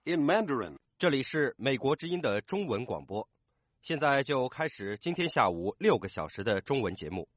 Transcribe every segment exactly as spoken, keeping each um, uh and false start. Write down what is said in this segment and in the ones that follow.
in Mandarin. 这里是美国之音的中文广播，现在就开始今天下午六个小时的中文节目。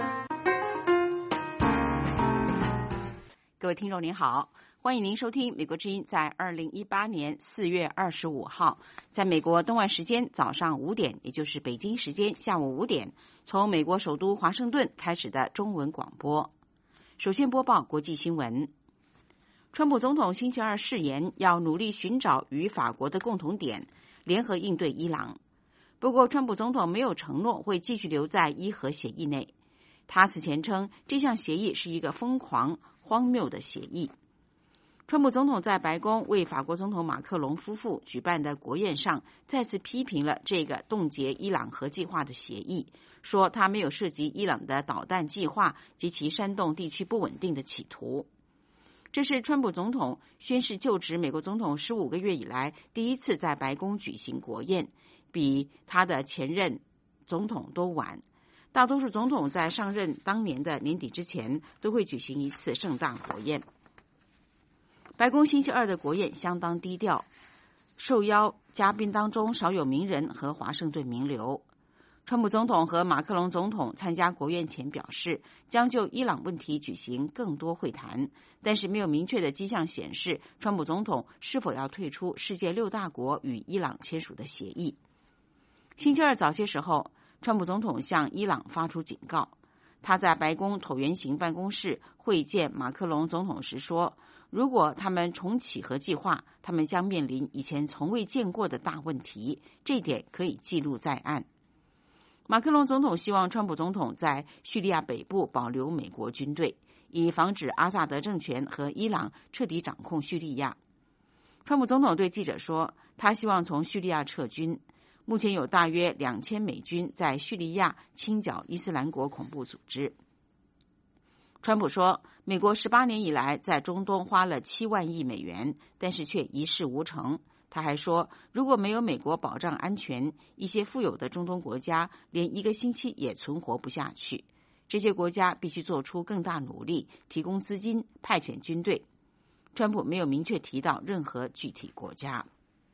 各位听众您好，欢迎您收听美国之音在二零一八年四月二十五号，在美国东岸时间早上五点，也就是北京时间下午五点，从美国首都华盛顿开始的中文广播。首先播报国际新闻。川普总统星期二誓言要努力寻找与法国的共同点，联合应对伊朗。不过，川普总统没有承诺会继续留在伊核协议内。他此前称这项协议是一个疯狂、荒谬的协议。川普总统在白宫为法国总统马克龙夫妇举办的国宴上，再次批评了这个冻结伊朗核计划的协议，说他没有涉及伊朗的导弹计划及其煽动地区不稳定的企图。这是川普总统宣誓就职美国总统十五个月以来第一次在白宫举行国宴，比他的前任总统都晚。大多数总统在上任当年的年底之前都会举行一次盛大国宴。白宫星期二的国宴相当低调，受邀嘉宾当中少有名人和华盛顿名流。川普总统和马克龙总统参加国宴前表示，将就伊朗问题举行更多会谈，但是没有明确的迹象显示川普总统是否要退出世界六大国与伊朗签署的协议。星期二早些时候，川普总统向伊朗发出警告。他在白宫椭圆形办公室会见马克龙总统时说，如果他们重启核计划，他们将面临以前从未见过的大问题，这点可以记录在案。马克龙总统希望川普总统在叙利亚北部保留美国军队，以防止阿萨德政权和伊朗彻底掌控叙利亚。川普总统对记者说，他希望从叙利亚撤军。目前有大约两千美军在叙利亚清剿伊斯兰国恐怖组织。川普说，美国十八年以来在中东花了七万亿美元，但是却一事无成。他还说，如果没有美国保障安全，一些富有的中东国家连一个星期也存活不下去。这些国家必须做出更大努力，提供资金，派遣军队。川普没有明确提到任何具体国家。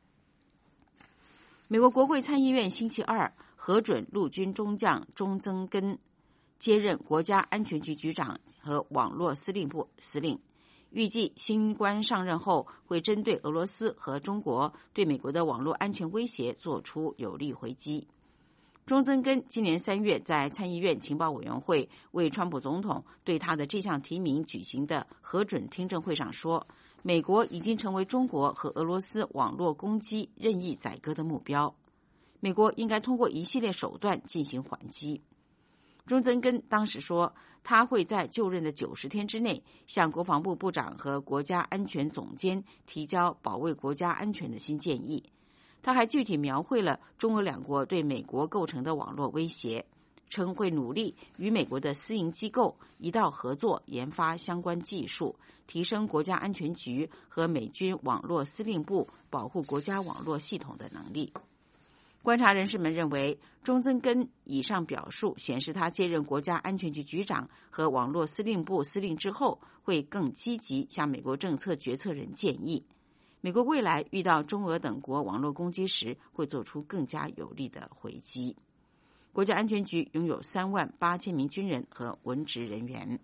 美国国会参议院星期二核准陆军中将钟增根接任国家安全局局长和网络司令部司令。预计新官上任后会针对俄罗斯和中国对美国的网络安全威胁做出有力回击。钟增根今年三月在参议院情报委员会为川普总统对他的这项提名举行的核准听证会上说，美国已经成为中国和俄罗斯网络攻击任意宰割的目标，美国应该通过一系列手段进行还击。钟增根当时说，他会在就任的九十天之内向国防部部长和国家安全总监提交保卫国家安全的新建议。他还具体描绘了中俄两国对美国构成的网络威胁，称会努力与美国的私营机构一道合作研发相关技术，提升国家安全局和美军网络司令部保护国家网络系统的能力。观察人士们认为，钟增根以上表述显示他接任国家安全局局长和网络司令部司令之后，会更积极向美国政策决策人建议，美国未来遇到中俄等国网络攻击时，会做出更加有力的回击。国家安全局拥有三万八千名军人和文职人员。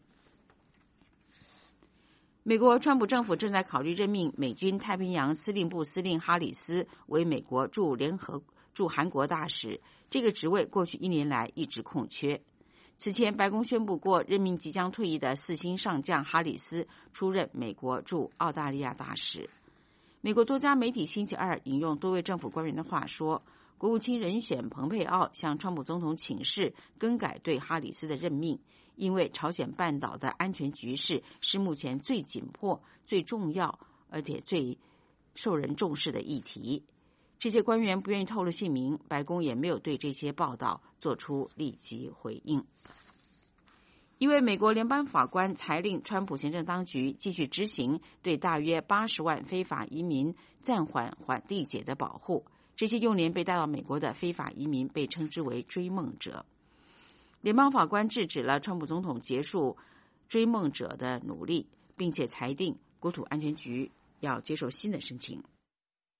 美国川普政府正在考虑任命美军太平洋司令部司令哈里斯为美国驻联合驻韩国大使，这个职位过去一年来一直空缺。此前，白宫宣布过任命即将退役的四星上将哈里斯出任美国驻澳大利亚大使。美国多家媒体星期二引用多位政府官员的话说，国务卿人选蓬佩奥向川普总统请示更改对哈里斯的任命，因为朝鲜半岛的安全局势是目前最紧迫、最重要而且最受人重视的议题。这些官员不愿意透露姓名，白宫也没有对这些报道做出立即回应。一位美国联邦法官裁令川普行政当局继续执行对大约八十万非法移民暂缓缓递解的保护。这些幼年被带到美国的非法移民被称之为追梦者。联邦法官制止了川普总统结束追梦者的努力，并且裁定国土安全局要接受新的申请。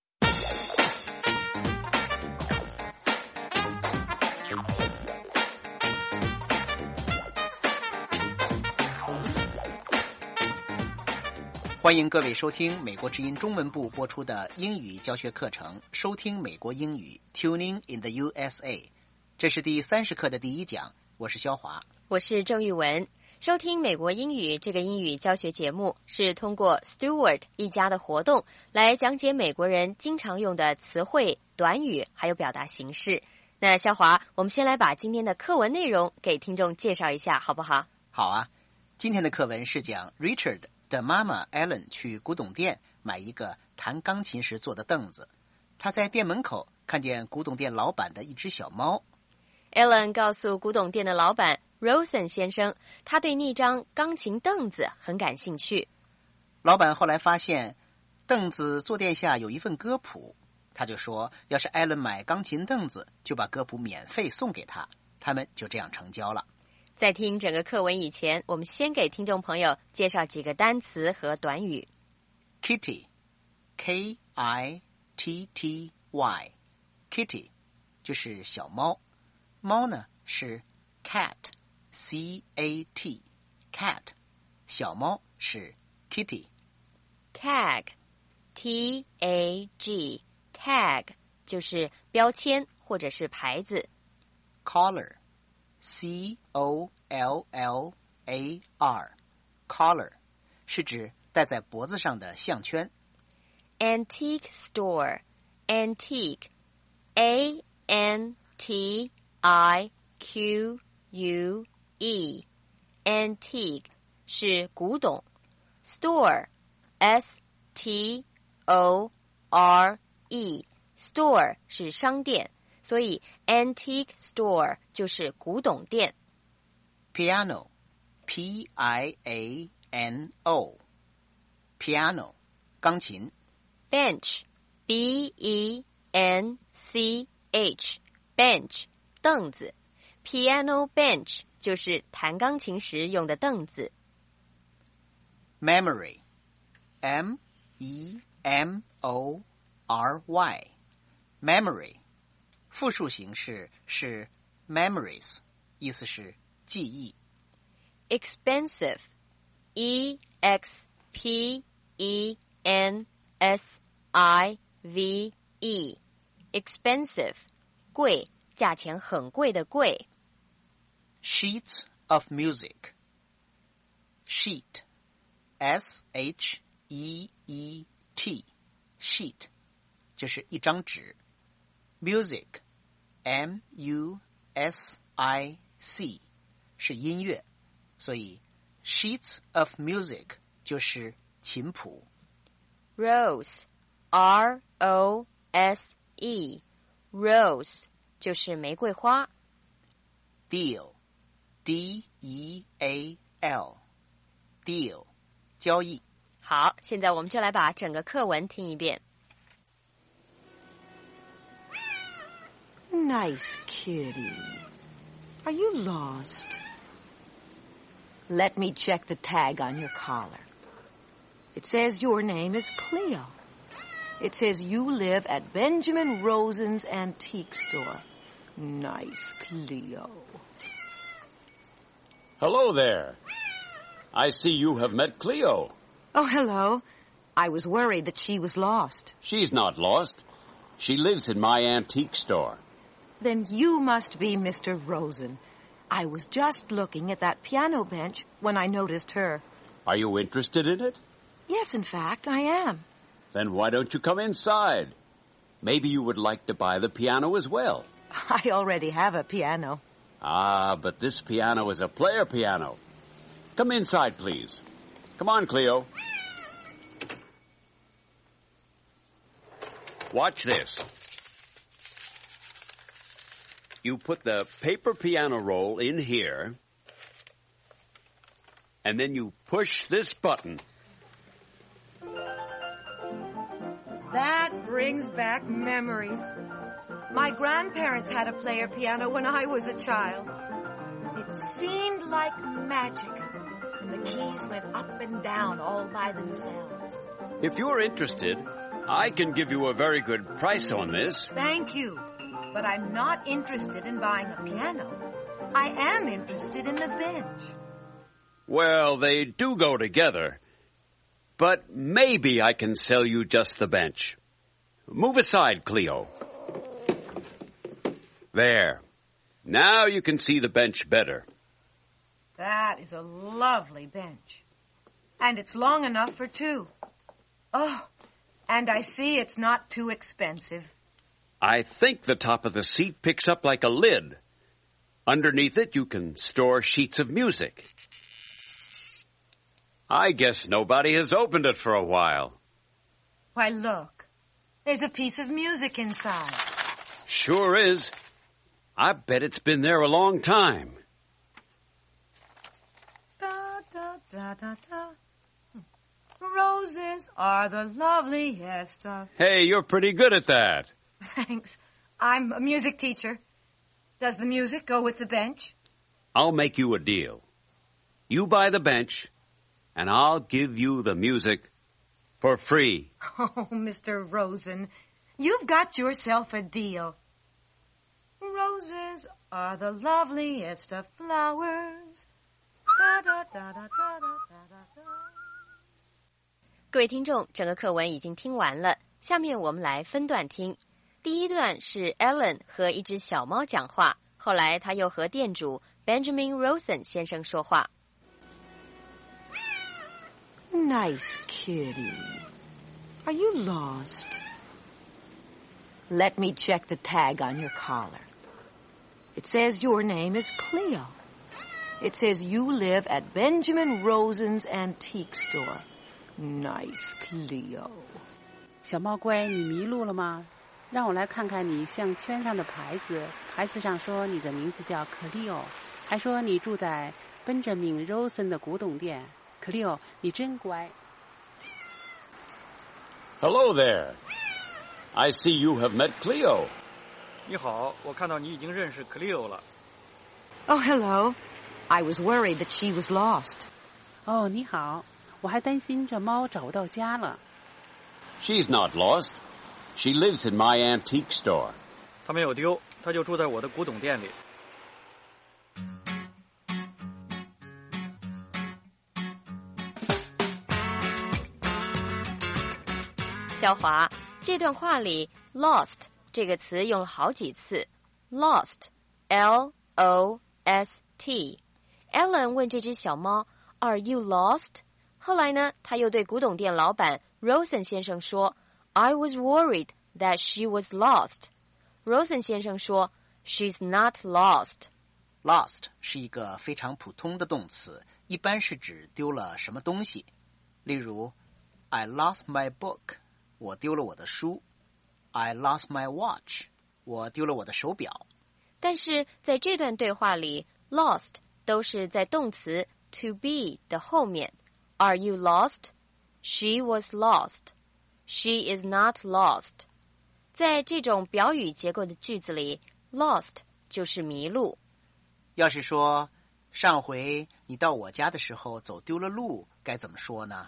欢迎各位收听美国之音中文部播出的英语教学课程，收听美国英语 Tuning in the U S A。 这是第三十课的第一讲，我是肖华， 我是郑玉文。收听美国英语这个英语教学节目是通过 Stewart 一家的活动来讲解美国人经常用的词汇、短语还有表达形式。那肖华，我们先来把今天的课文内容给听众介绍一下好不好？ 好啊，今天的课文是讲 Richard的妈妈 Ellen 去古董店买一个弹钢琴时坐的凳子，她在店门口看见古董店老板的一只小猫。 Ellen 告诉古董店的老板 Rosen 先生，他对那张钢琴凳子很感兴趣。 老板后来发现凳子坐垫下有一份歌谱，他就说要是 Ellen 买钢琴凳子就把歌谱免费送给他，他们就这样成交了。 在听整个课文以前，我们先给听众朋友介绍几个单词和短语。 Kitty K I T T Y Kitty 就是小猫，猫呢是 cat C A T cat 小猫是 kitty。 Tag T A G Tag 就是标签或者是牌子。 Collar C O L L A R Collar 是指戴在脖子上的项圈。 Antique Store Antique A N T I Q U E Antique 是古董。 Store S T O R E Store 是商店，所以 Antique Store 就是古董店。 Piano P I A N O Piano 钢琴。 Bench B E N C H Bench 凳子。 Piano bench 就是弹钢琴时用的凳子。 Memory M E M O R Y Memory 复数形式是 memories， 意思是记忆。 Expensive E X P E N S I V E Expensive 贵，价钱很贵的贵。 Sheets of music Sheet S H E E T Sheet 就是一张纸。 Music M U S I C 是音乐，所以 Sheets of music 就是琴谱。 Rose R O S E Rose 就是玫瑰花。 Deal D E A L Deal 交易。 好，现在我们就来把整个课文听一遍。 Nice kitty. Are you lost? Let me check the tag on your collar. It says your name is Cleo. It says you live at Benjamin Rosen's Antique Store. Nice, Cleo. Hello there. I see you have met Cleo. Oh, hello. I was worried that she was lost. She's not lost. She lives in my antique store. Then you must be Mister Rosen. I was just looking at that piano bench when I noticed her. Are you interested in it? Yes, in fact, I am. Then why don't you come inside? Maybe you would like to buy the piano as well. I already have a piano. Ah, but this piano is a player piano. Come inside, please. Come on, Cleo. Watch this. You put the paper piano roll in here, and then you push this button. That brings back memories. My grandparents had a player piano when I was a child. It seemed like magic, and the keys went up and down all by themselves. If you're interested, I can give you a very good price on this. Thank you, but I'm not interested in buying a piano. I am interested in the bench. Well, they do go together. But maybe I can sell you just the bench. Move aside, Cleo. There. Now you can see the bench better. That is a lovely bench. And it's long enough for two. Oh, and I see it's not too expensive. I think the top of the seat picks up like a lid. Underneath it, you can store sheets of music. I guess nobody has opened it for a while. Why, look. There's a piece of music inside. Sure is. I bet it's been there a long time. Da, da, da, da, da. Roses are the loveliest of... Hey, you're pretty good at that. Thanks. I'm a music teacher. Does the music go with the bench? I'll make you a deal. You buy the bench, and I'll give you the music for free. Oh, Mister Rosen, you've got yourself a deal. Roses are the loveliest of flowers. Da, da, da, da, da, da, da, da. 各位听众，整个课文已经听完了，下面我们来分段听。第一段是 Ellen 和一只小猫讲话，后来他又和店主 Benjamin Rosen 先生说话。 Nice kitty. Are you lost? Let me check the tag on your collar. It says your name is Cleo. It says you live at Benjamin Rosen's Antique Store.Nice, Cleo. 小猫乖，你迷路了吗？让我来看看你项圈上的牌子。牌子上说你的名字叫 Cleo， 还说你住在 Benjamin Rosen 的古董店。Cleo， 你真乖。 Hello there. I see you have met Cleo. 你好，我看到你已经认识 Cleo 了。 Oh, hello. I was worried that she was lost. 哦，你好。我还担心这猫找不到家了。 She's not lost. She lives in my antique store. 她没有丢，她就住在我的古董店里。 肖华，这段话里 lost 这个词用了好几次。lost, L O S T. Ellen 问这只小猫 Are you lost?后来呢，他又对古董店老板 Rosen 先生说 I was worried that she was lost. Rosen 先生说 She's not lost. Lost 是一个非常普通的动词，一般是指丢了什么东西。例如 I lost my book. 我丢了我的书。I lost my watch. 我丢了我的手表。 但是在这段对话里 lost 都是在动词 to be 的后面。Are you lost? She was lost. She is not lost. 在这种表语结构的句子里 lost 就是迷路。 要是说上回你到我家的时候走丢了路，该怎么说呢？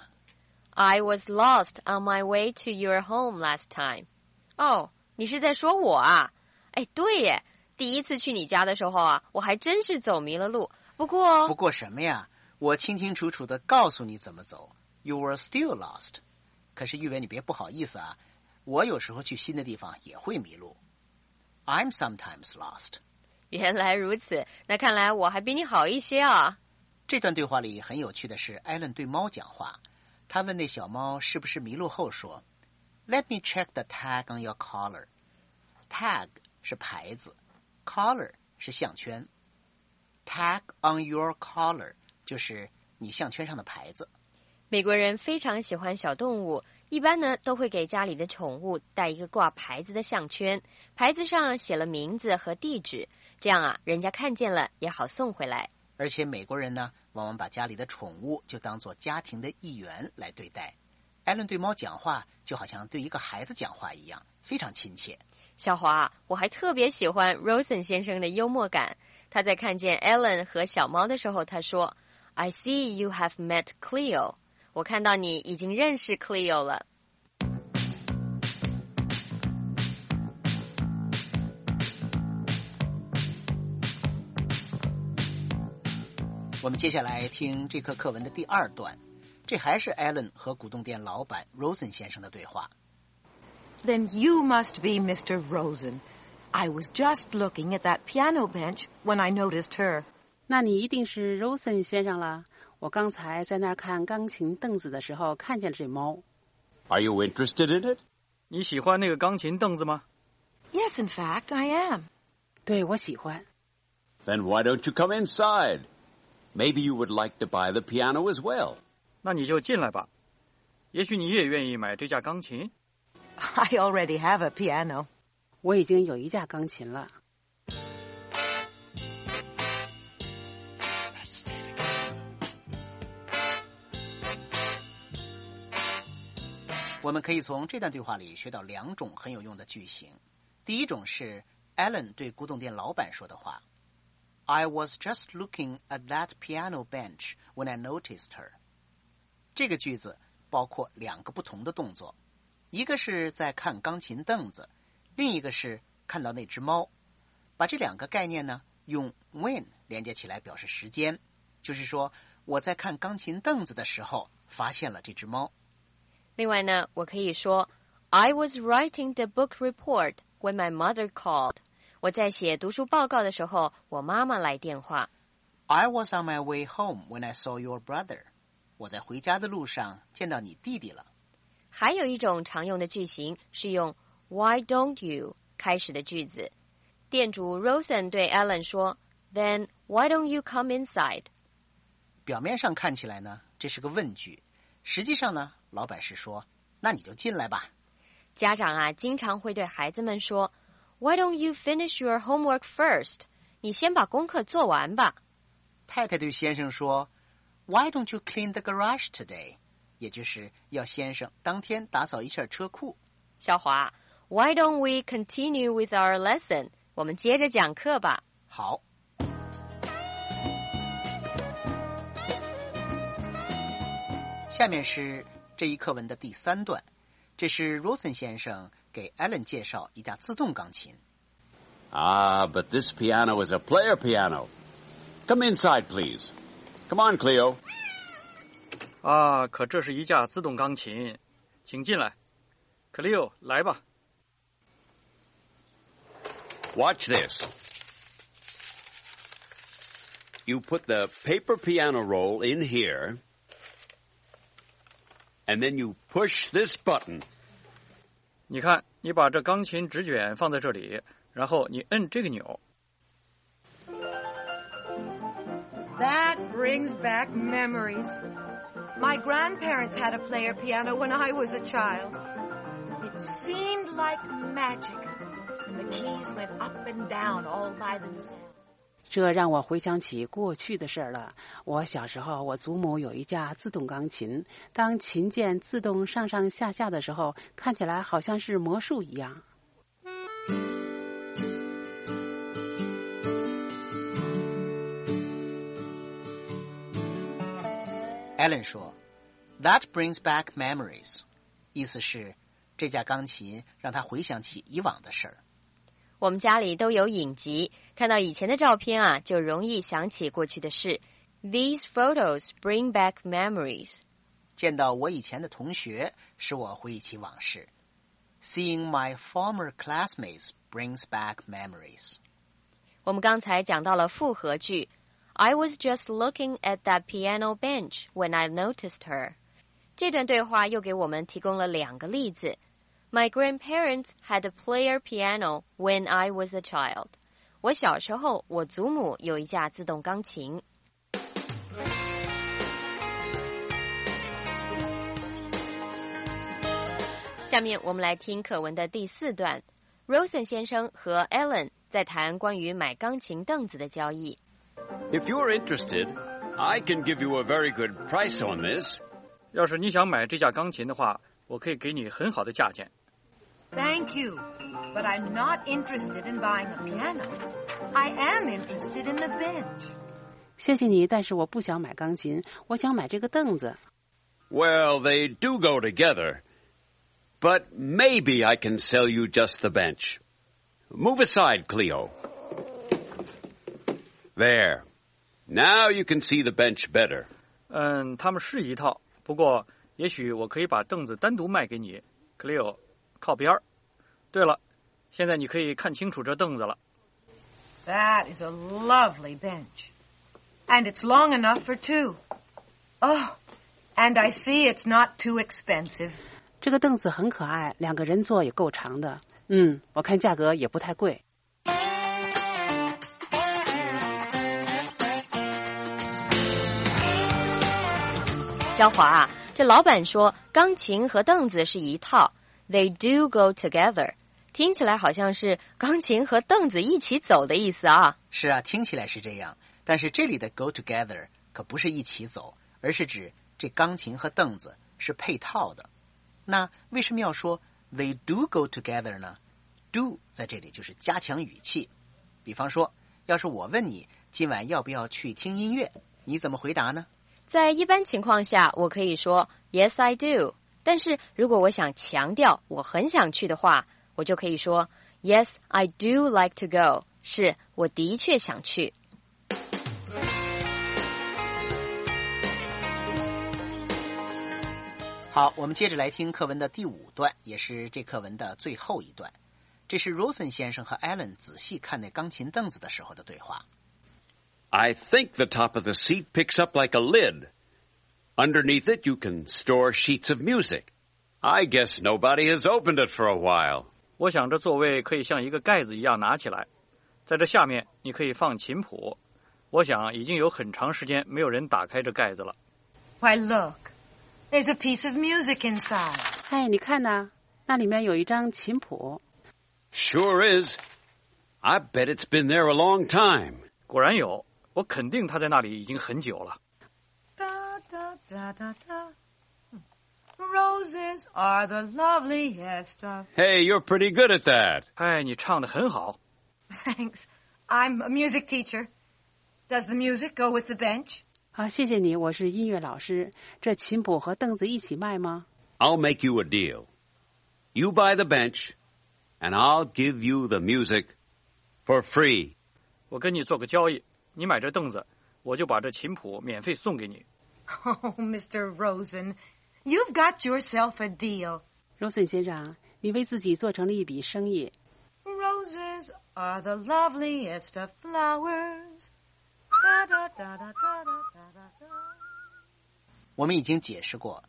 I was lost on my way to your home last time. 哦，你是在说我啊？哎，对耶，第一次去你家的时候啊，我还真是走迷了路。不过不过什么呀？我清清楚楚地告诉你怎么走。You were still lost. 可是玉伟，你别不好意思啊，我有时候去新的地方也会迷路。I'm sometimes lost. 原来如此，那看来我还比你好一些啊。 这段对话里很有趣的是，艾伦对猫讲话。他问那小猫是不是迷路后说 Let me check the tag on your collar. Tag 是牌子， collar 是项圈。Tag on your collar 就是你项圈上的牌子。 美国人非常喜欢小动物，一般呢都会给家里的宠物带一个挂牌子的项圈，牌子上写了名字和地址，这样啊，人家看见了也好送回来。 而且美国人呢，往往把家里的宠物就当作家庭的一员来对待。艾伦对猫讲话就好像对一个孩子讲话一样，非常亲切。 小华，我还特别喜欢 Rosen 先生的幽默感。他在看见 Ellen 和小猫的时候，他说 I see you have met Cleo. 我看到你已经认识 Cleo 了。 我们接下来听这课课文的第二段，这还是 Alan 和古董店老板 Rosen 先生的对话。 Then you must be Mister Rosen. I was just looking at that piano bench when I noticed her. 那你一定是 Rosen 先生了。我刚才在那儿看钢琴凳子的时候，看见了这猫。 Are you interested in it? 你喜欢那个钢琴凳子吗？ Yes, in fact, I am. 对，我喜欢。 Then why don't you come inside? Maybe you would like to buy the piano as well. 那你就进来吧。也许你也愿意买这架钢琴。 I already have a piano. 我已经有一架钢琴了。 我们可以从这段对话里学到两种很有用的句型。第一种是 Alan 对古董店老板说的话。I was just looking at that piano bench when I noticed her. 这个句子包括两个不同的动作，一个是在看钢琴凳子，另一个是看到那只猫。把这两个概念呢，用 when 连接起来表示时间，就是说我在看钢琴凳子的时候发现了这只猫。 另外呢，我可以说 I was writing the book report when my mother called. 我在写读书报告的时候，我妈妈来电话。 I was on my way home when I saw your brother. 我在回家的路上见到你弟弟了。 还有一种常用的句型是用 Why don't you 开始的句子。店主 Rosen 对 Alan 说 Then why don't you come inside? 表面上看起来呢，这是个问句，实际上呢，老板是说那你就进来吧。 家长啊，经常会对孩子们说Why don't you finish your homework first? 你先把功课做完吧。 太太对先生说 Why don't you clean the garage today? 也就是要先生当天打扫一下车库。 小华 Why don't we continue with our lesson? 我们接着讲课吧。 好。下面是这一课文的第三段，这是 Rosen 先生给 Alan 介绍一架自动钢琴。 Ah, but this piano is a player piano. Come inside, please. Come on, Cleo. 啊，可这是一架自动钢琴，请进来。Cleo，来吧。 Watch this. You put the paper piano roll in here, and then you push this button. 你看，你把这钢琴纸卷放在这里，然后你摁这个钮。 That brings back memories. My grandparents had a player piano when I was a child. It seemed like magic. The keys went up and down all by themselves. 这让我回想起过去的事儿了。我小时候，我祖母有一架自动钢琴，当琴键自动上上下下的时候，看起来好像是魔术一样。 Alan 说 That brings back memories. 意思是这架钢琴让他回想起以往的事儿。 我们家里都有影集，看到以前的照片啊，就容易想起过去的事。These photos bring back memories. 见到我以前的同学，使我回忆起往事。Seeing my former classmates brings back memories. 我们刚才讲到了复合句 I was just looking at that piano bench when I noticed her. 这段对话又给我们提供了两个例子。My grandparents had a player piano when I was a child. 我小时候，我祖母有一架自动钢琴。下面我们来听课文的第四段。Rosen 先生和 Alan 在谈关于买钢琴凳子的交易。 If you're interested, I can give you a very good price on this. 要是你想买这架钢琴的话，我可以给你很好的价钱。 Thank you, but I'm not interested in buying a piano. I am interested in the bench. 谢谢你，但是我不想买钢琴，我想买这个凳子。 Well, they do go together. But maybe I can sell you just the bench. Move aside, Cleo. There. Now you can see the bench better. 嗯，他们是一套，不过也许我可以把凳子单独卖给你 ，Cleo， 靠边儿。对了，现在你可以看清楚这凳子了。 That is a lovely bench. And it's long enough for two. Oh, and I see it's not too expensive. 这个凳子很可爱，两个人坐也够长的。嗯，我看价格也不太贵。 肖华啊，这老板说钢琴和凳子是一套 ，They do go together， 听起来好像是钢琴和凳子一起走的意思啊。 是啊，听起来是这样，但是这里的 go together 可不是一起走，而是指这钢琴和凳子是配套的。那为什么要说 they do go together 呢？ do 在这里就是加强语气。比方说，要是我问你今晚要不要去听音乐，你怎么回答呢？ 在一般情况下，我可以说 Yes, I do。但是如果我想强调我很想去的话，我就可以说 Yes, I do like to go。是，我的确想去。 好，我们接着来听课文的第五段，也是这课文的最后一段。这是 Rosen 先生和 Alan 仔细看那钢琴凳子的时候的对话。 I think the top of the seat picks up like a lid. Underneath it, you can store sheets of music. I guess nobody has opened it for a while. 我想这座位可以像一个盖子一样拿起来，在这下面你可以放琴谱。我想已经有很长时间没有人打开这盖子了。 Why, look. There's a piece of music inside. 哎，你看呐，那里面有一张琴谱。 Sure is. I bet it's been there a long time. 果然有，我肯定它在那里已经很久了。 Da, da, da, da, da. Roses are the loveliest of... Hey, you're pretty good at that. 哎，你唱得很好。 Thanks. I'm a music teacher. Does the music go with the bench? 好，谢谢你，我是音乐老师。这琴谱和凳子一起卖吗？ I'll make you a deal. You buy the bench, and I'll give you the music for free. 我跟你做个交易，你买这凳子，我就把这琴谱免费送给你。 Oh, Mister Rosen, you've got yourself a deal. Rosen 先生，你为自己做成了一笔生意。 Roses are the loveliest of flowers. Da, da, da, da, da, da, da, da. 我们已经解释过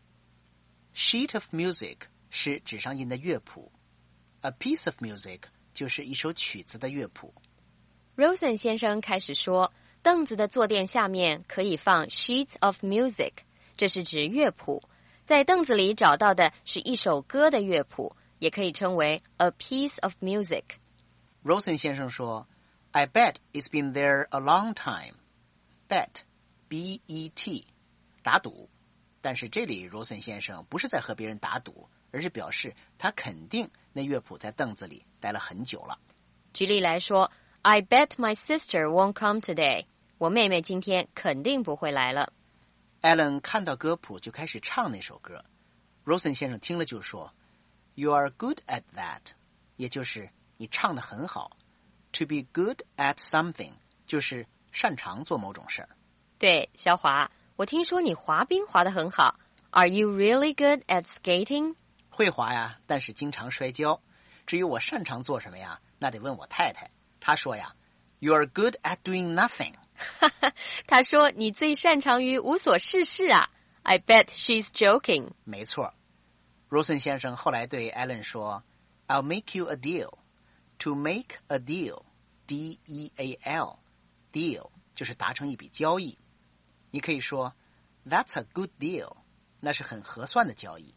sheet of music 是纸上印的乐谱， a piece of music 就是一首曲子的乐谱。 Rosen 先生开始说，凳子的坐垫下面可以放 sheets of music， 这是指乐谱。在凳子里找到的是一首歌的乐谱，也可以称为 a piece of music。 Rosen 先生说 I bet it's been there a long time. Bet, B E T 打赌，但是这里 Rosen 先生不是在和别人打赌，而是表示他肯定那乐谱在凳子里待了很久了。 举例来说， I bet my sister won't come today。 我妹妹今天肯定不会来了。 Alan 看到歌谱就开始唱那首歌， Rosen 先生听了就说 You are good at that， 也就是你唱得很好。 To be good at something 就是擅长做某种事儿。 对，肖华，我听说你滑冰滑得很好。 Are you really good at skating？ 会滑呀，但是经常摔跤。至于我擅长做什么呀，那得问我太太。她说呀 You are good at doing nothing。 她说你最擅长于无所事事啊。 I bet she's joking。 没错。 Rosen 先生后来对 Alan 说 I'll make you a deal。 To make a deal D E A L Deal 就是达成一笔交易。你可以说 That's a good deal， 那是很合算的交易。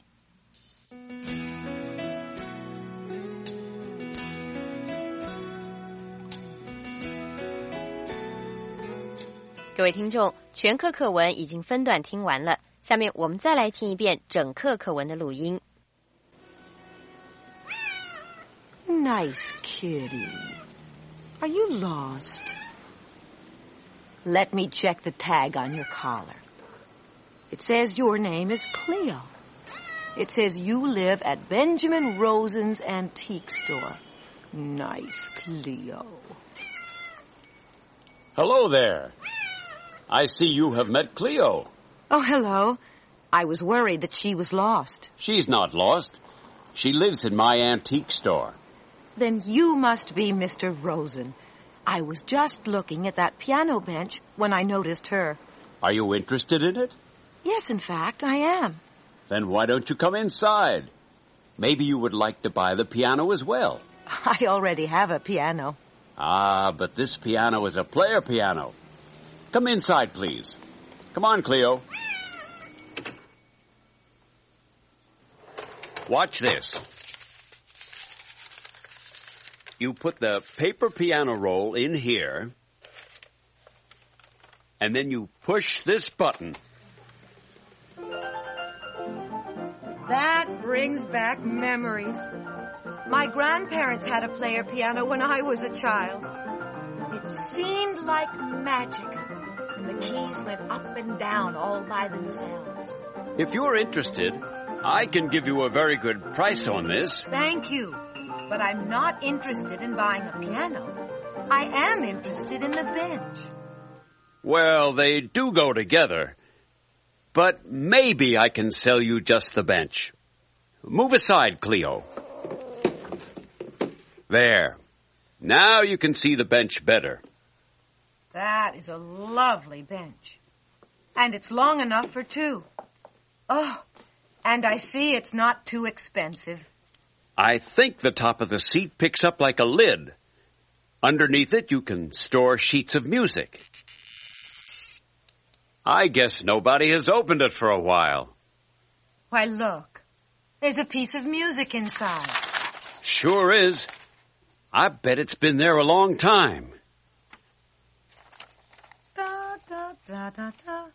各位听众，全课课文已经分段听完了，下面我们再来听一遍整课课文的录音。 Nice kitty. Are you lost? Let me check the tag on your collar. It says your name is Cleo. It says you live at Benjamin Rosen's Antique Store. Nice, Cleo. Hello there. I see you have met Cleo. Oh, hello. I was worried that she was lost. She's not lost. She lives in my antique store. Then you must be Mister Rosen. I was just looking at that piano bench when I noticed her. Are you interested in it? Yes, in fact, I am. Then why don't you come inside? Maybe you would like to buy the piano as well. I already have a piano. Ah, but this piano is a player piano. Come inside, please. Come on, Cleo. Watch this. You put the paper piano roll in here, and then you push this button. That brings back memories. My grandparents had a player piano when I was a child. It seemed like magic, and the keys went up and down all by themselves. If you're interested, I can give you a very good price on this. Thank you, but I'm not interested in buying a piano. I am interested in the bench. Well, they do go together, but maybe I can sell you just the bench. Move aside, Cleo. There. Now you can see the bench better. That is a lovely bench. And it's long enough for two. Oh, and I see it's not too expensive. I think the top of the seat picks up like a lid. Underneath it, you can store sheets of music. I guess nobody has opened it for a while. Why, look. There's a piece of music inside. Sure is. I bet it's been there a long time. Da, da, da, da, da.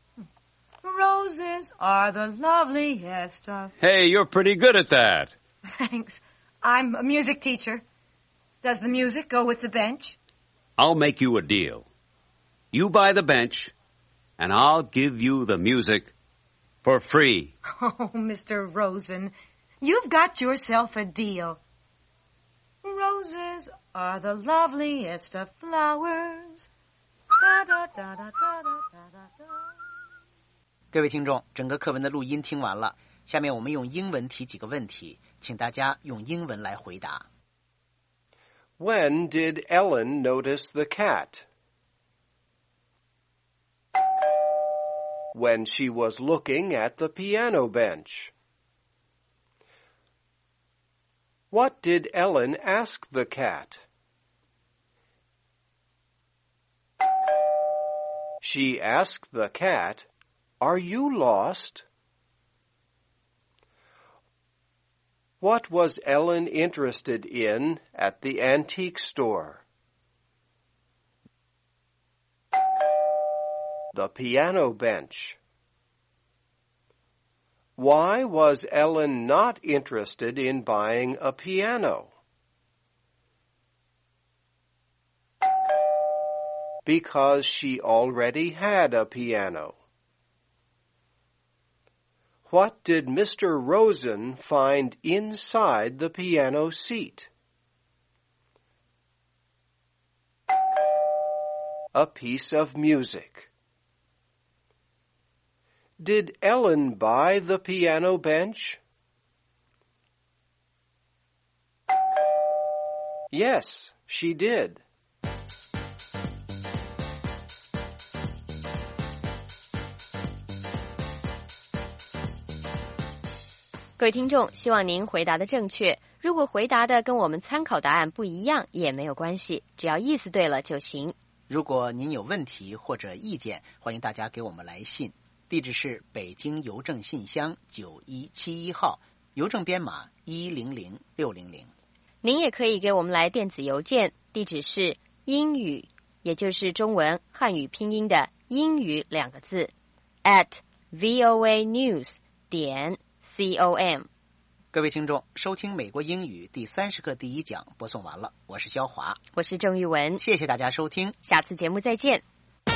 Roses are the loveliest of... Hey, you're pretty good at that. Thanks. I'm a music teacher. Does the music go with the bench? I'll make you a deal. You buy the bench, and I'll give you the music for free. Oh, Mister Rosen, you've got yourself a deal. Roses are the loveliest of flowers. Da, da, da, da, da, da, da, da. 各位听众，整个课文的录音听完了，下面我们用英文提几个问题，请大家用英文来回答。 When did Ellen notice the cat? When she was looking at the piano bench. What did Ellen ask the cat? She asked the cat, "Are you lost?" What was Ellen interested in at the antique store? The piano bench. Why was Ellen not interested in buying a piano? Because she already had a piano. What did Mister Rosen find inside the piano seat? A piece of music. Did Ellen buy the piano bench? Yes, she did. 各位听众，希望您回答的正确。如果回答的跟我们参考答案不一样，也没有关系，只要意思对了就行。 如果您有问题或者意见，欢迎大家给我们来信，地址是北京邮政信箱九一七一号，邮政编码一零零六零零。 您也可以给我们来电子邮件，地址是英语，也就是中文汉语拼音的英语两个字 at voanews 点 com。 各位听众，收听美国英语第三十课第一讲播送完了，我是肖华， 我是郑玉文， 谢谢大家收听， 下次节目再见。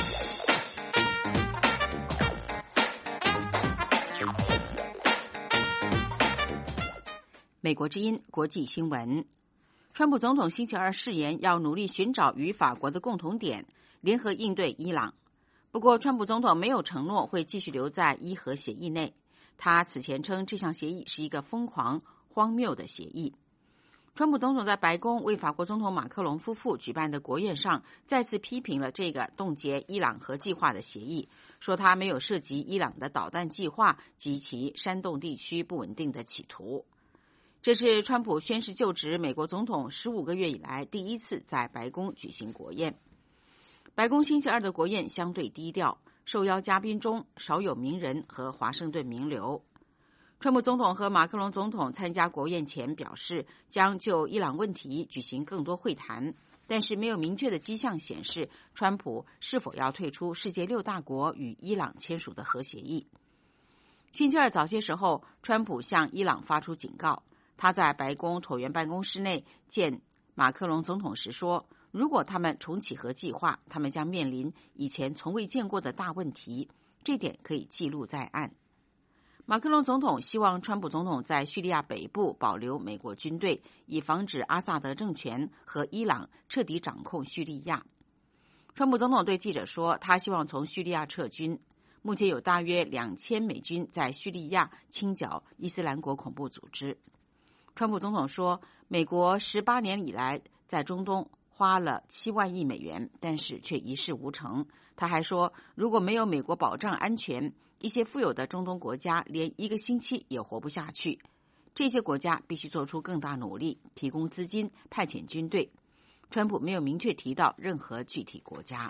美国之音国际新闻，川普总统星期二誓言要努力寻找与法国的共同点，联合应对伊朗。 不过，川普总统没有承诺会继续留在伊核协议内。他此前称这项协议是一个疯狂、荒谬的协议。川普总统在白宫为法国总统马克龙夫妇举办的国宴上，再次批评了这个冻结伊朗核计划的协议，说他没有涉及伊朗的导弹计划及其山洞地区不稳定的企图。这是川普宣誓就职美国总统十五个月以来第一次在白宫举行国宴。白宫星期二的国宴相对低调，受邀嘉宾中少有名人和华盛顿名流。川普总统和马克龙总统参加国宴前表示，将就伊朗问题举行更多会谈，但是没有明确的迹象显示川普是否要退出世界六大国与伊朗签署的核协议。星期二早些时候，川普向伊朗发出警告。他在白宫椭圆办公室内见马克龙总统时说，如果他们重启核计划，他们将面临以前从未见过的大问题，这点可以记录在案。马克龙总统希望川普总统在叙利亚北部保留美国军队，以防止阿萨德政权和伊朗彻底掌控叙利亚。川普总统对记者说，他希望从叙利亚撤军。目前有大约两千美军在叙利亚清剿伊斯兰国恐怖组织。川普总统说，美国十八年以来在中东花了七万亿美元，但是却一事无成。他还说，如果没有美国保障安全，一些富有的中东国家连一个星期也活不下去。这些国家必须做出更大努力，提供资金，派遣军队。川普没有明确提到任何具体国家。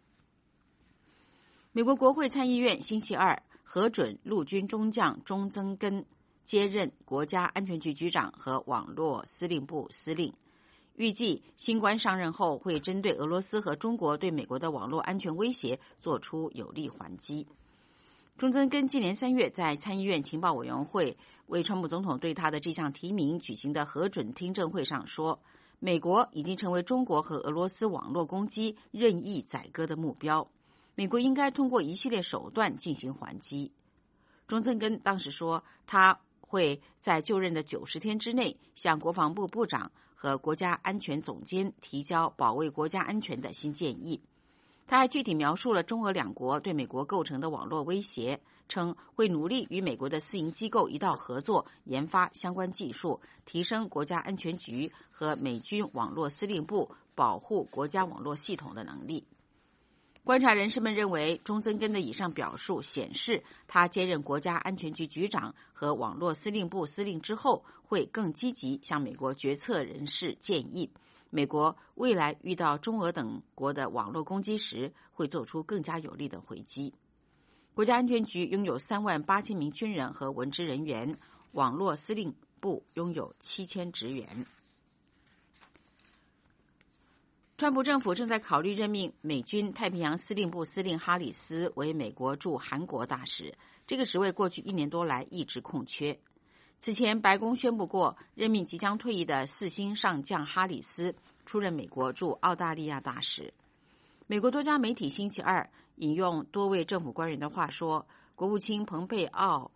美国国会参议院星期二核准陆军中将钟增根接任国家安全局局长和网络司令部司令。预计新官上任后会针对俄罗斯和中国对美国的网络安全威胁做出有力还击。钟增根今年三月在参议院情报委员会为川普总统对他的这项提名举行的核准听证会上说，美国已经成为中国和俄罗斯网络攻击任意宰割的目标，美国应该通过一系列手段进行还击。钟增根当时说，他会在就任的九十天之内向国防部部长和国家安全总监提交保卫国家安全的新建议。他还具体描述了中俄两国对美国构成的网络威胁，称会努力与美国的私营机构一道合作，研发相关技术，提升国家安全局和美军网络司令部保护国家网络系统的能力。观察人士们认为，钟增根的以上表述显示，他接任国家安全局局长和网络司令部司令之后，会更积极向美国决策人士建议，美国未来遇到中俄等国的网络攻击时，会做出更加有力的回击。国家安全局拥有三万八千名军人和文职人员，网络司令部拥有七千职员。川普政府正在考虑任命美军太平洋司令部司令哈里斯为美国驻韩国大使，这个职位过去一年多来一直空缺。此前，白宫宣布过任命即将退役的四星上将哈里斯出任美国驻澳大利亚大使。美国多家媒体星期二引用多位政府官员的话说，国务卿蓬佩奥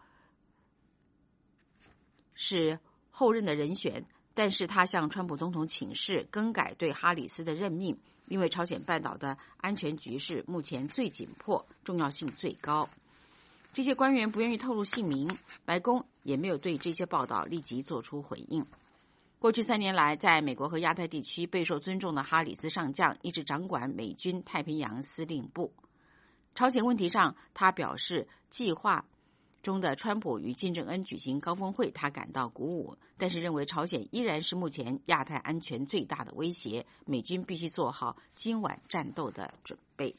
是后任的人选，但是他向川普总统请示更改对哈里斯的任命，因为朝鲜半岛的安全局势目前最紧迫，重要性最高。这些官员不愿意透露姓名，白宫也没有对这些报道立即做出回应。过去三年来，在美国和亚太地区备受尊重的哈里斯上将一直掌管美军太平洋司令部。朝鲜问题上，他表示计划中的川普与金正恩举行高峰会，他感到鼓舞，但是认为朝鲜依然是目前亚太安全最大的威胁，美军必须做好今晚战斗的准备。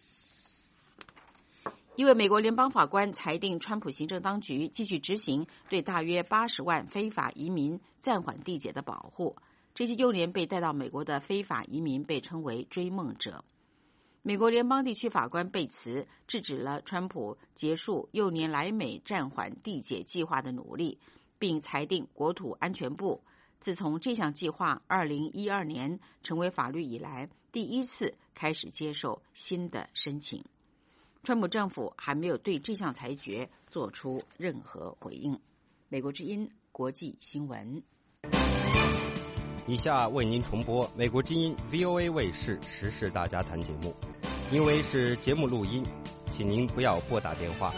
一位美国联邦法官裁定川普行政当局继续执行对大约八十万非法移民暂缓递解的保护。这些幼年被带到美国的非法移民被称为追梦者。美国联邦地区法官贝茨制止了川普结束幼年来美暂缓递解计划的努力，并裁定国土安全部自从这项计划二零一二年成为法律以来第一次开始接受新的申请。川普政府还没有对这项裁决做出任何回应。美国之音国际新闻。 以下为您重播美国之音 V O A 卫视时事大家谈节目。因为是节目录音， 请您不要拨打电话。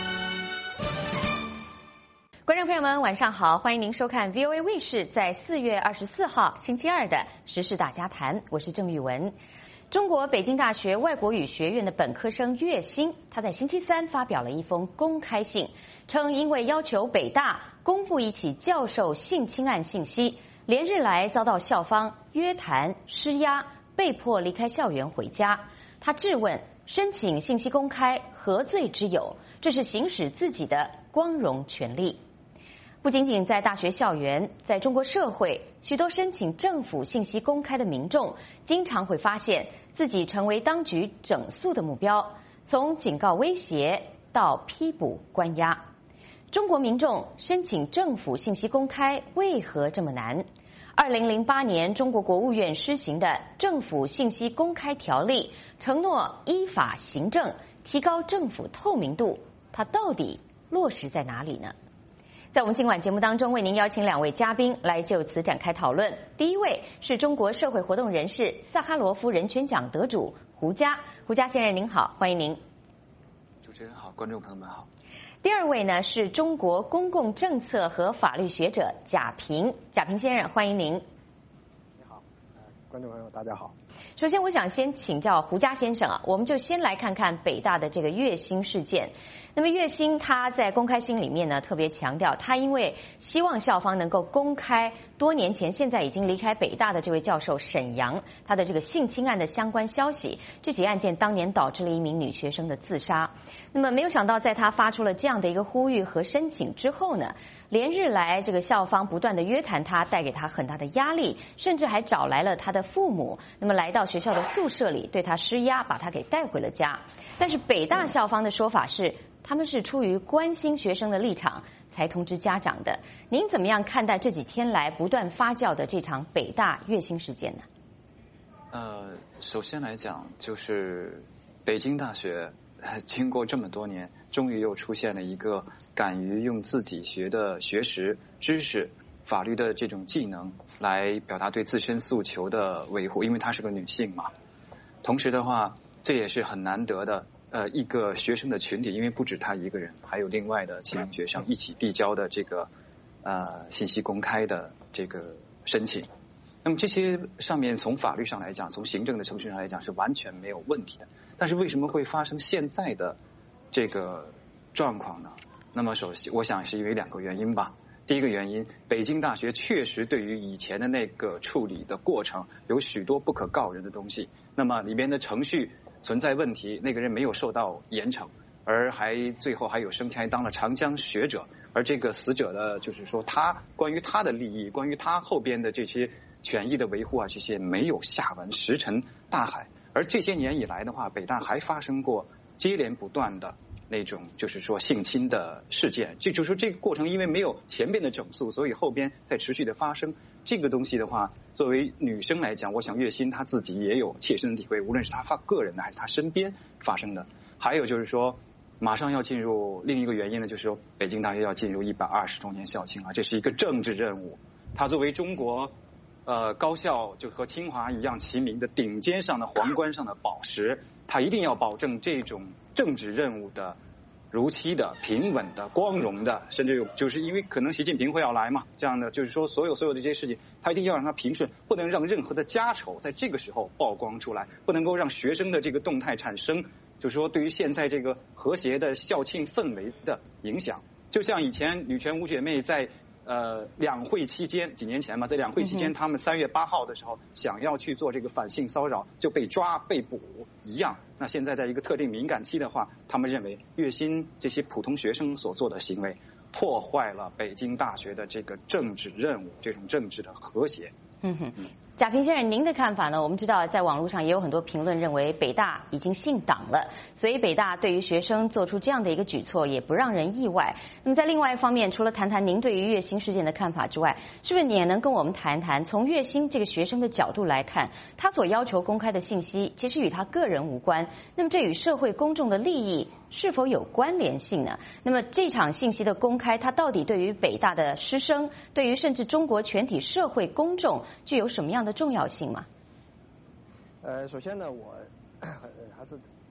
观众朋友们，晚上好，欢迎您收看 V O A 卫视在四月二十四号星期二的时事大家谈，我是郑玉文。中国北京大学外国语学院的本科生岳鑫，他在星期三发表了一封公开信，称因为要求北大公布一起教授性侵案信息，连日来遭到校方约谈、施压，被迫离开校园回家。他质问：申请信息公开何罪之有？这是行使自己的光荣权利。不仅仅在大学校园，在中国社会，许多申请政府信息公开的民众，经常会发现自己成为当局整肃的目标，从警告威胁到批捕关押。中国民众申请政府信息公开为何这么难？二零零八年，中国国务院施行的《政府信息公开条例》承诺依法行政，提高政府透明度，它到底落实在哪里呢？在我们今晚节目当中，为您邀请两位嘉宾来就此展开讨论。第一位是中国社会活动人士、萨哈罗夫人权奖得主胡佳，胡佳先生您好，欢迎您。 主持人好，观众朋友们好。 第二位呢是中国公共政策和法律学者贾平，贾平先生欢迎您。 你好，呃，观众朋友大家好。 首先，我想先请教胡佳先生啊，我们就先来看看北大的这个岳鑫事件。那么岳鑫他在公开信里面呢，特别强调，他因为希望校方能够公开多年前现在已经离开北大的这位教授沈阳他的这个性侵案的相关消息，这起案件当年导致了一名女学生的自杀。那么没有想到，在他发出了这样的一个呼吁和申请之后呢，连日来这个校方不断的约谈他，带给他很大的压力，甚至还找来了他的父母，那么来到学校的宿舍里对他施压，把他给带回了家。但是北大校方的说法是，他们是出于关心学生的立场才通知家长的。您怎么样看待这几天来不断发酵的这场北大岳鑫事件呢？ 呃，首先来讲，就是北京大学经过这么多年，终于又出现了一个敢于用自己学的学识、知识、法律的这种技能来表达对自身诉求的维护，因为她是个女性嘛。同时的话，这也是很难得的。呃，一个学生的群体，因为不止他一个人，还有另外的几名学生一起递交的这个呃信息公开的这个申请。那么这些上面从法律上来讲，从行政的程序上来讲是完全没有问题的。但是为什么会发生现在的这个状况呢？那么首先，我想是因为两个原因吧。第一个原因，北京大学确实对于以前的那个处理的过程有许多不可告人的东西，那么里边的程序存在问题，那个人没有受到严惩，而还最后还有生前当了长江学者，而这个死者的就是说他关于他的利益，关于他后边的这些权益的维护啊，这些没有下文，石沉大海。而这些年以来的话，北大还发生过接连不断的那种就是说性侵的事件，这就是说这个过程因为没有前边的整肃，所以后边在持续的发生。这个东西的话，作为女生来讲，我想岳鑫她自己也有切身的体会，无论是她发个人的还是她身边发生的。还有就是说，马上要进入另一个原因呢，就是说北京大学要进入一百二十周年校庆啊，这是一个政治任务。它作为中国呃高校就和清华一样齐名的顶尖上的皇冠上的宝石，它一定要保证这种政治任务的如期的、平稳的、光荣的，甚至有就是因为可能习近平会要来嘛，这样的就是说所有所有的这些事情，他一定要让它平顺，不能让任何的家丑在这个时候曝光出来，不能够让学生的这个动态产生，就是说对于现在这个和谐的校庆氛围的影响。就像以前女权五姐妹在呃两会期间，几年前嘛，在两会期间，他们三月八号的时候想要去做这个反性骚扰，就被抓被捕一样。那现在在一个特定敏感期的话，他们认为岳鑫这些普通学生所做的行为破坏了北京大学的这个政治任务，这种政治的和谐。 嗯哼，贾平先生，您的看法呢？我们知道，在网络上也有很多评论认为北大已经信党了，所以北大对于学生做出这样的一个举措也不让人意外。那么在另外一方面，除了谈谈您对于岳鑫事件的看法之外，是不是你也能跟我们谈一谈，从岳鑫这个学生的角度来看，他所要求公开的信息其实与他个人无关，那么这与社会公众的利益是否有关联性呢？那么这场信息的公开，它到底对于北大的师生，对于甚至中国全体社会公众具有什么样的重要性吗？ 呃，首先呢，我还是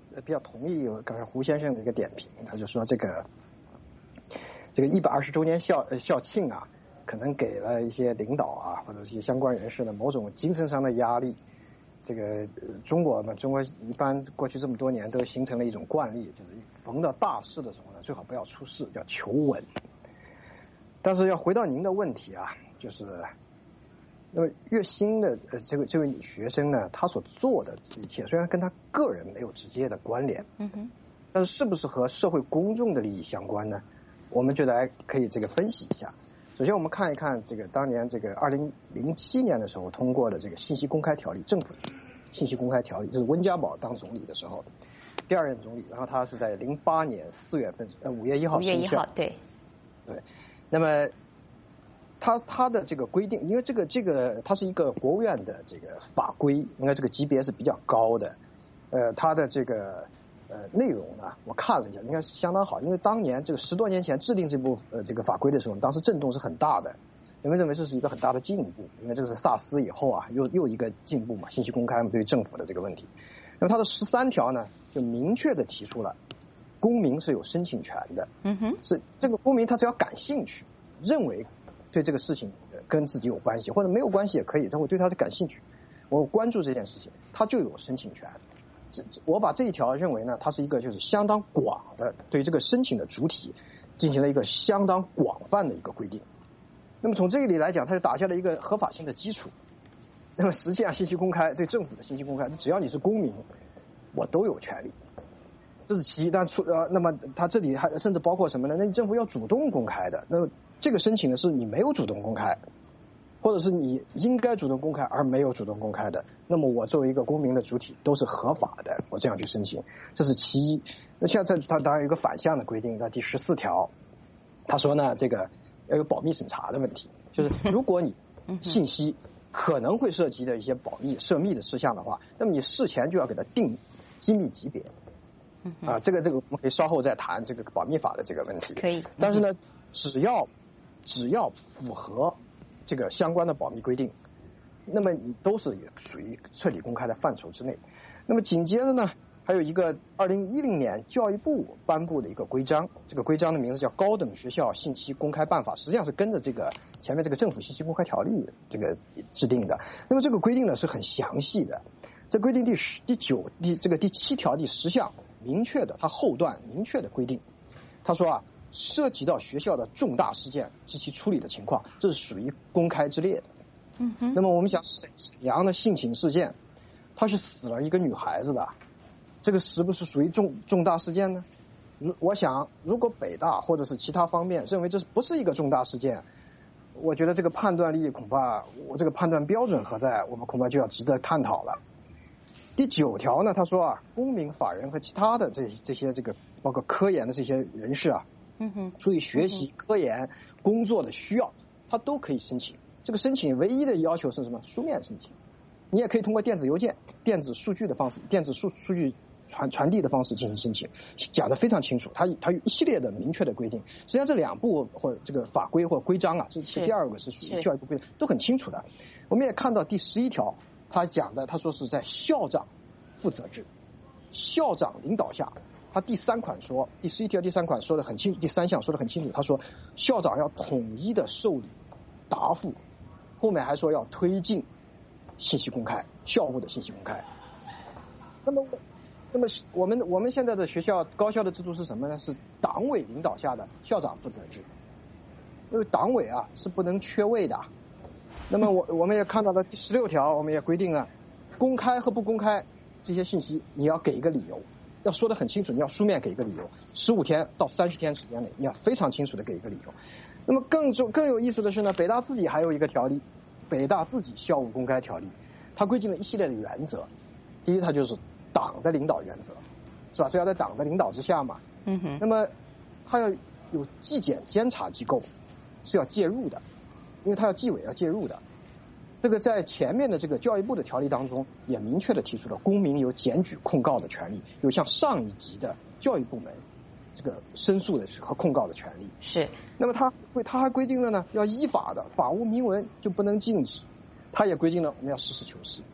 比较同意刚才胡先生的一个点评，他就说这个这个一百二十周年校校庆啊，可能给了一些领导啊或者一些相关人士的某种精神上的压力。这个中国嘛，中国一般过去这么多年都形成了一种惯例，就是逢到大事的时候呢，最好不要出事，叫求稳。但是要回到您的问题啊，就是那么岳新的呃这个这位女学生呢，她所做的一切虽然跟她个人没有直接的关联， 嗯哼， 但是是不是和社会公众的利益相关呢？我们就来可以这个分析一下。首先我们看一看这个当年这个二零零七年的时候通过的这个信息公开条例，政府信息公开条例，这是温家宝当总理的时候，第二任总理，然后他是在零八年四月份呃五月一号五月一号，对对，那么他他的这个规定，因为这个这个它是一个国务院的这个法规，应该这个级别是比较高的，呃，它的这个呃内容呢，我看了一下，应该是相当好，因为当年这个十多年前制定这部呃这个法规的时候，当时震动是很大的，人们认为这是一个很大的进步，因为这个是萨斯以后啊，又又一个进步嘛，信息公开嘛，对于政府的这个问题。那么它的十三条呢，就明确的提出了公民是有申请权的， 嗯哼， 是这个公民他只要感兴趣，认为对这个事情跟自己有关系，或者没有关系也可以，但我对他的感兴趣，我关注这件事情，他就有申请权。我把这一条认为呢，它是一个就是相当广的，对于这个申请的主体进行了一个相当广泛的一个规定。那么从这里来讲，它就打下了一个合法性的基础。那么实际上信息公开，对政府的信息公开，只要你是公民，我都有权利。这是其一，但出呃，那么它这里还甚至包括什么呢？那你政府要主动公开的，那么这个申请的是你没有主动公开，或者是你应该主动公开而没有主动公开的，那么我作为一个公民的主体都是合法的，我这样去申请，这是其一。那现在它当然有一个反向的规定，在第十四条，他说呢，这个要有保密审查的问题，就是如果你信息可能会涉及的一些保密涉密的事项的话，那么你事前就要给它定机密级别。啊，这个这个我们可以稍后再谈这个保密法的这个问题。 可以， 但是呢，只要只要符合这个相关的保密规定，那么你都是属于彻底公开的范畴之内。那么紧接着呢，还有一个二零一零年教育部颁布的一个规章，这个规章的名字叫《高等学校信息公开办法》，实际上是跟着这个前面这个政府信息公开条例这个制定的。那么这个规定呢是很详细的，这规定第十、第九、第这个第七条第十项。明确的，它后段明确的规定，他说啊，涉及到学校的重大事件及其处理的情况，这是属于公开之列的。 嗯哼。 那么我们想沈阳的性侵事件，他是死了一个女孩子的，这个是不是属于重重大事件呢？如我想，如果北大或者是其他方面认为这不是一个重大事件，我觉得这个判断力恐怕我这个判断标准何在，我们恐怕就要值得探讨了。第九条呢，他说啊，公民、法人和其他的这这些这个包括科研的这些人士啊， 嗯哼， 出于学习、科研、工作的需要，他都可以申请。这个申请唯一的要求是什么？书面申请。你也可以通过电子邮件、电子数据的方式、电子数数据传传递的方式进行申请，讲得非常清楚。它它有一系列的明确的规定。实际上这两部或这个法规或规章啊，这是第二个是属于教育部规定，都很清楚的。我们也看到第十一条。他讲的，他说是在校长负责制，校长领导下。他第三款说，第十一条第三款说的很清楚，第三项说的很清楚。他说，校长要统一的受理答复，后面还说要推进信息公开，校务的信息公开。那么，那么我们我们现在的学校高校的制度是什么呢？是党委领导下的校长负责制。因为党委啊是不能缺位的。那么我我们也看到了第十六条，我们也规定了，公开和不公开这些信息，你要给一个理由，要说得很清楚，你要书面给一个理由，十五天到三十天时间内，你要非常清楚的给一个理由。那么更重更有意思的是呢，北大自己还有一个条例，北大自己校务公开条例，它规定了一系列的原则。第一，它就是党的领导原则，是吧？是要在党的领导之下嘛。 嗯哼。 那么它要有纪检监察机构是要介入的。因为他要纪委要介入的，这个在前面的这个教育部的条例当中也明确的提出了公民有检举控告的权利，有向上一级的教育部门这个申诉的和控告的权利。 是。 那么他会他还规定了呢，要依法的，法无明文就不能禁止。他也规定了我们要实事求是。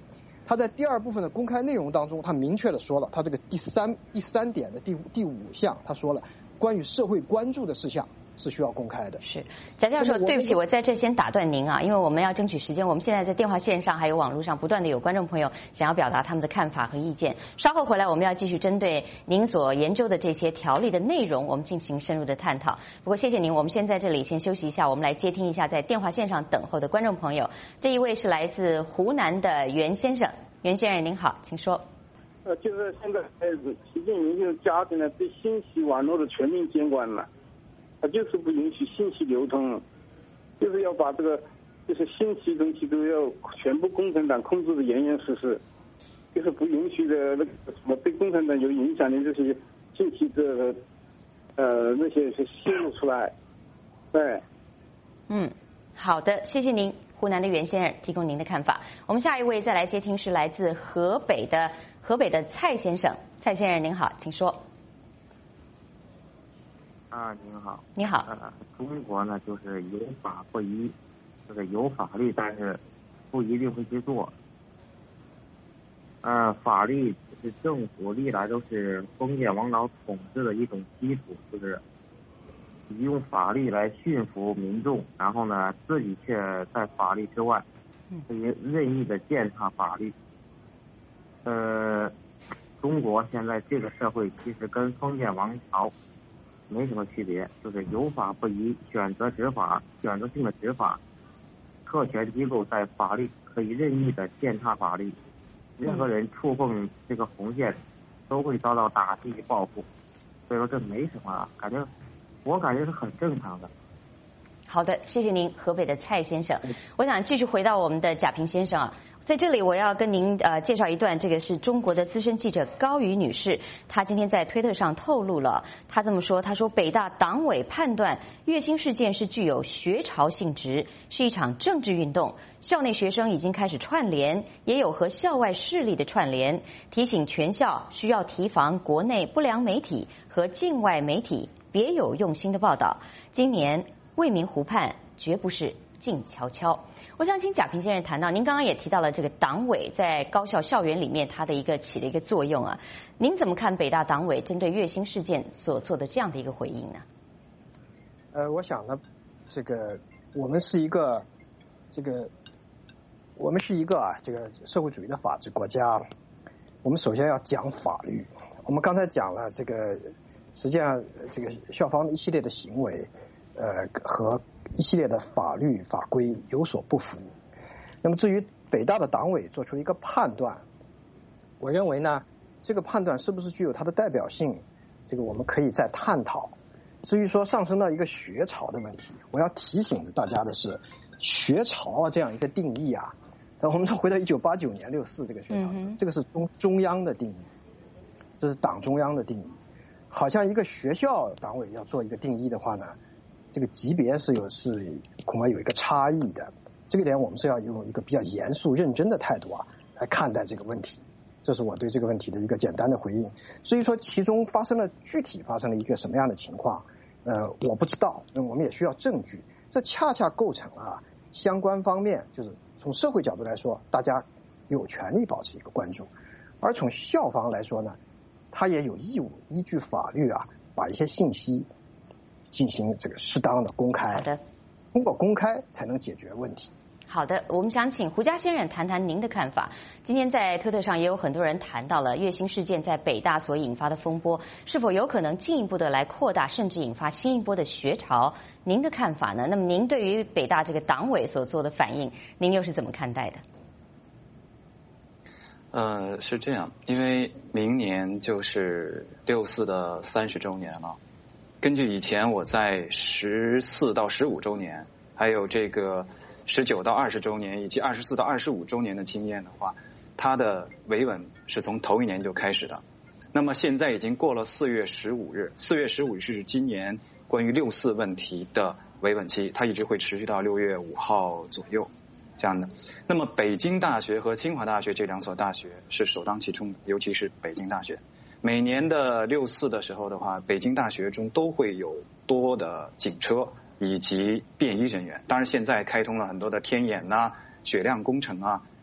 他在第二部分的公开内容当中，他明确的说了，他这个第三第三点的第第五项，他说了关于社会关注的事项是需要公开的。 是，贾教授，对不起，我在这先打断您啊，因为我们要争取时间。我们现在在电话线上还有网络上不断的有观众朋友想要表达他们的看法和意见。稍后回来，我们要继续针对您所研究的这些条例的内容，我们进行深入的探讨。不过谢谢您，我们先在这里先休息一下，我们来接听一下在电话线上等候的观众朋友。这一位是来自湖南的袁先生，袁先生您好，请说。 呃，就是现在呃，习近平就加紧了对信息网络的全面监管了。他就是不允许信息流通，就是要把这个就是信息东西都要全部共产党控制的严严实实，就是不允许的那个什么对共产党有影响的这些信息的呃那些是泄露出来。对， 嗯，好的，谢谢您，湖南的袁先生提供您的看法。我们下一位再来接听是来自河北的河北的蔡先生，蔡先生您好，请说。 啊，您好。 你好。 呃，中国呢，就是有法不依，就是有法律，但是不一定会去做。呃，法律是政府历来都是封建王朝统治的一种基础，就是用法律来驯服民众，然后呢，自己却在法律之外，可以任意的践踏法律。呃，中国现在这个社会其实跟封建王朝没什么区别，就是有法不依，选择执法，选择性的执法，特权机构在法律可以任意的践踏法律，任何人触碰这个红线都会遭到打击与报复，所以说这没什么，感觉我感觉是很正常的。 好的，谢谢您，河北的蔡先生。我想继续回到我们的贾平先生啊，在这里我要跟您呃介绍一段，这个是中国的资深记者高瑜女士，她今天在推特上透露了，她这么说，她说北大党委判断月薪事件是具有学潮性质，是一场政治运动，校内学生已经开始串联，也有和校外势力的串联，提醒全校需要提防国内不良媒体和境外媒体别有用心的报道。今年为民湖畔绝不是静悄悄。我想请贾平先生谈到，您刚刚也提到了这个党委在高校校园里面它的一个起了一个作用啊，您怎么看北大党委针对月薪事件所做的这样的一个回应呢？ 呃，我想呢，这个我们是一个这个我们是一个啊这个社会主义的法治国家，我们首先要讲法律。我们刚才讲了这个，实际上这个校方的一系列的行为。呃，和一系列的法律法规有所不符。那么至于北大的党委做出一个判断，我认为呢，这个判断是不是具有它的代表性，这个我们可以再探讨。至于说上升到一个学潮的问题，我要提醒大家的是，学潮啊这样一个定义啊，我们再回到一九八九年六四这个学潮，嗯、这个是中中央的定义，这是党中央的定义。好像一个学校党委要做一个定义的话呢，这个级别是有是恐怕有一个差异的，这个点我们是要用一个比较严肃认真的态度啊来看待这个问题，这是我对这个问题的一个简单的回应。至于说其中发生了具体发生了一个什么样的情况，呃，我不知道，我们也需要证据。这恰恰构成了相关方面，就是从社会角度来说，大家有权利保持一个关注，而从校方来说呢，他也有义务依据法律啊，把一些信息进行这个适当的公开。 好的， 通过公开才能解决问题。 好的，我们想请胡家先生谈谈您的看法。今天在推特上也有很多人谈到了月薪事件在北大所引发的风波，是否有可能进一步的来扩大，甚至引发新一波的学潮？您的看法呢？那么您对于北大这个党委所做的反应，您又是怎么看待的？ 呃，是这样，因为明年就是六四的三十周年了。根据以前我在十四到十五周年，还有这个十九到二十周年以及二十四到二十五周年的经验的话，它的维稳是从头一年就开始的。那么现在已经过了四月十五日，四月十五日是今年关于六四问题的维稳期，它一直会持续到六月五号左右这样的。那么北京大学和清华大学这两所大学是首当其冲的，尤其是北京大学。每年的六四的时候的话，北京大学中都会有多的警车以及便衣人员。当然现在开通了很多的天眼啊、雪亮工程啊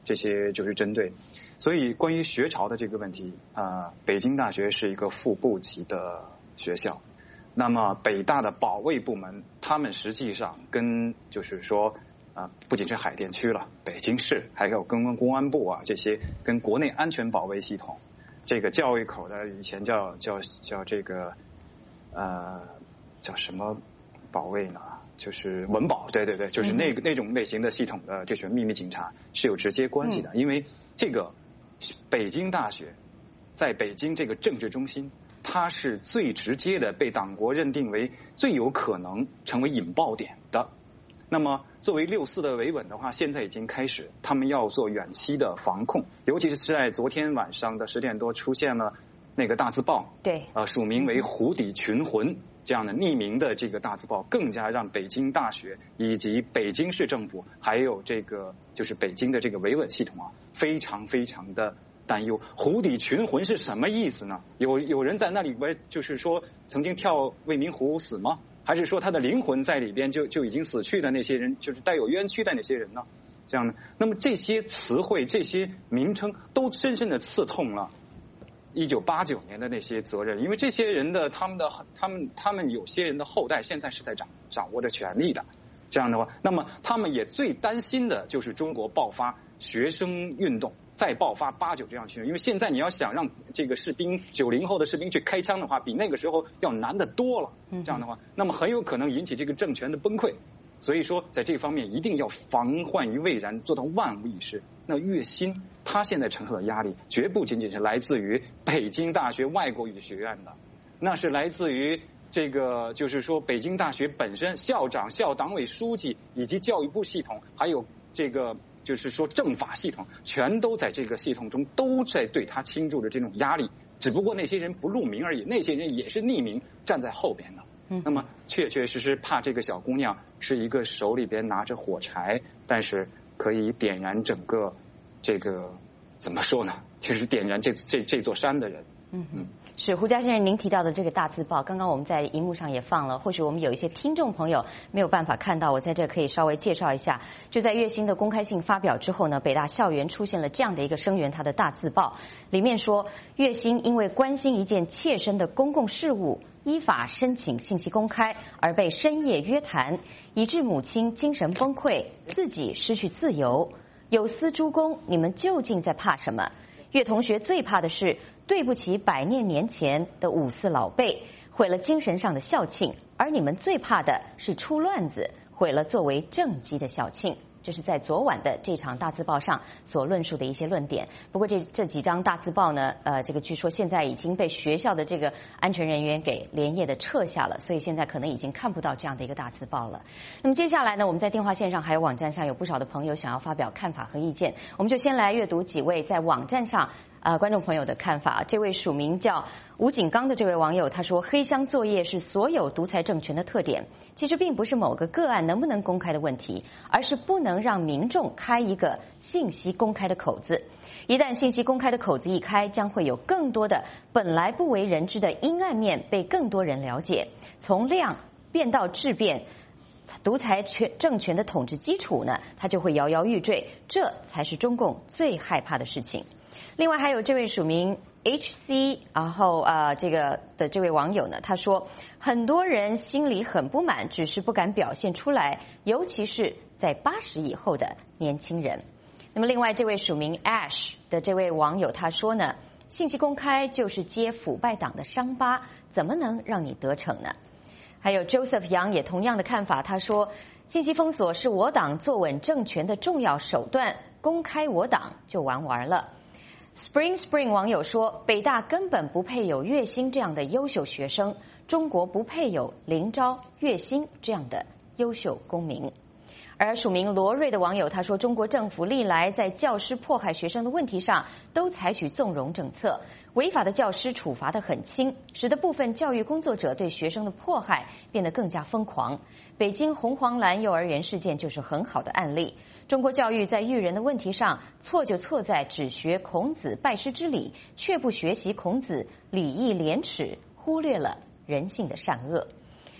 这些就是针对。所以关于学潮的这个问题，呃，北京大学是一个副部级的学校，那么北大的保卫部门，他们实际上跟就是说啊、呃，不仅是海淀区了，北京市还有跟公安部啊这些跟国内安全保卫系统，这个教育口的以前叫叫叫这个呃叫什么保卫呢？就是文保，对对对，就是那个、嗯、那种类型的系统的这些秘密警察是有直接关系的，嗯、因为这个北京大学在北京这个政治中心，它是最直接的被党国认定为最有可能成为引爆点的。那么作为六四的维稳的话，现在已经开始，他们要做远期的防控，尤其是在昨天晚上的十点多出现了那个大字报， 对， 呃，署名为虎底群魂这样的匿名的这个大字报，更加让北京大学以及北京市政府还有这个就是北京的这个维稳系统啊，非常非常的担忧。虎底群魂是什么意思呢？有有人在那里边就是说曾经跳未名湖死吗？还是说他的灵魂在里边就就已经死去的那些人，就是带有冤屈的那些人呢？这样的，那么这些词汇、这些名称都深深的刺痛了一九八九年的那些责任，因为这些人的他们的他们他们有些人的后代现在是在掌掌握着权力的。这样的话，那么他们也最担心的就是中国爆发学生运动，再爆发八九这样群，因为现在你要想让这个士兵九零后的士兵去开枪的话，比那个时候要难得多了。这样的话，那么很有可能引起这个政权的崩溃。所以说，在这方面一定要防患于未然，做到万无一失。那岳鑫他现在承受的压力，绝不仅仅是来自于北京大学外国语学院的，那是来自于这个就是说北京大学本身校长、校党委书记以及教育部系统，还有这个就是说政法系统，全都在这个系统中都在对他倾注着这种压力，只不过那些人不露名而已，那些人也是匿名站在后边的。那么确确实实怕这个小姑娘是一个手里边拿着火柴，但是可以点燃整个这个怎么说呢？就是点燃这这这座山的人。 嗯嗯，是胡佳先生，您提到的这个大字报，刚刚我们在荧幕上也放了，或许我们有一些听众朋友没有办法看到，我在这可以稍微介绍一下。就在岳鑫的公开信发表之后呢，北大校园出现了这样的一个声援他的大字报，里面说岳鑫因为关心一件切身的公共事务，依法申请信息公开，而被深夜约谈，以致母亲精神崩溃，自己失去自由。有司诸公，你们究竟在怕什么？岳同学最怕的是对不起百年年前的五四老辈，毁了精神上的校庆；而你们最怕的是出乱子，毁了作为政绩的校庆。这是在昨晚的这场大字报上所论述的一些论点。不过这这几张大字报呢，呃，这个据说现在已经被学校的这个安全人员给连夜的撤下了，所以现在可能已经看不到这样的一个大字报了。那么接下来呢，我们在电话线上还有网站上有不少的朋友想要发表看法和意见，我们就先来阅读几位在网站上呃，观众朋友的看法。这位署名叫吴景刚的这位网友他说，黑箱作业是所有独裁政权的特点，其实并不是某个个案能不能公开的问题，而是不能让民众开一个信息公开的口子。一旦信息公开的口子一开，将会有更多的本来不为人知的阴暗面被更多人了解，从量变到质变，独裁权政权的统治基础呢，它就会摇摇欲坠，这才是中共最害怕的事情。另外还有这位署名 H C， 然后呃这个的这位网友呢，他说很多人心里很不满，只是不敢表现出来，尤其是在八十以后的年轻人。那么另外这位署名 Ash 的这位网友他说呢，信息公开就是揭腐败党的伤疤，怎么能让你得逞呢？还有 Joseph 杨也同样的看法，他说信息封锁是我党坐稳政权的重要手段，公开我党就完完了。Spring Spring 网友说，北大根本不配有岳鑫这样的优秀学生，中国不配有林昭、岳鑫这样的优秀公民。而署名罗瑞的网友他说，中国政府历来在教师迫害学生的问题上都采取纵容政策，违法的教师处罚得很轻，使得部分教育工作者对学生的迫害变得更加疯狂。北京红黄蓝幼儿园事件就是很好的案例。中国教育在育人的问题上错就错在只学孔子拜师之礼，却不学习孔子礼义廉耻，忽略了人性的善恶。